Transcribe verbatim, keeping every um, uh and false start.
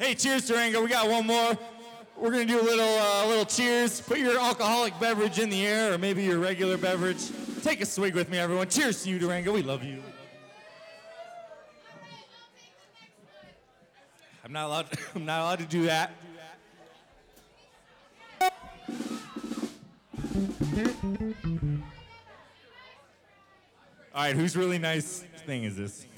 Hey, cheers, Durango. We got one more. We're gonna do a little, uh, little cheers. Put your alcoholic beverage in the air, or maybe your regular beverage. Take a swig with me, everyone. Cheers to you, Durango. We love you. I'm not allowed. I'm not allowed to do that. All right, whose really nice thing is this?